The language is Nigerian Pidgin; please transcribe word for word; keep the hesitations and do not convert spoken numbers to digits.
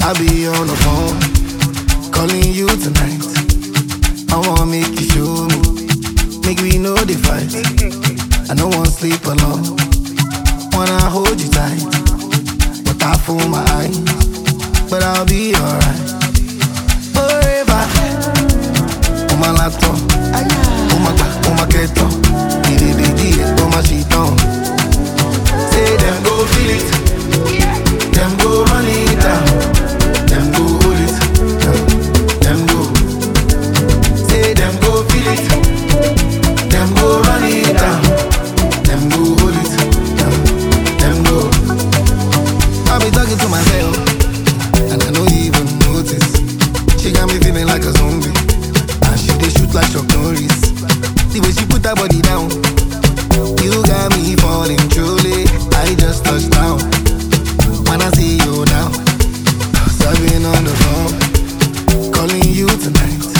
I'll be on the phone, calling you tonight. I wanna make you show me, make we know the fight. I don't wanna sleep alone, wanna hold you tight, but I fool my eyes, but I'll be alright. Forever, on my laptop, on my back, on my keto, baby, baby, on my sheet on. Say them go feel it, them go run it down, them go hold it, them go. Say them go feel it, them go run it down, them go hold it, them go. I be talking to myself, and I don't even notice. She got me feeling like a zombie, and she dey shoot like Chuck Norris. The way she put her body down, you got me falling truly. I just touched down. When I see you now, so I've been on the phone, calling you tonight.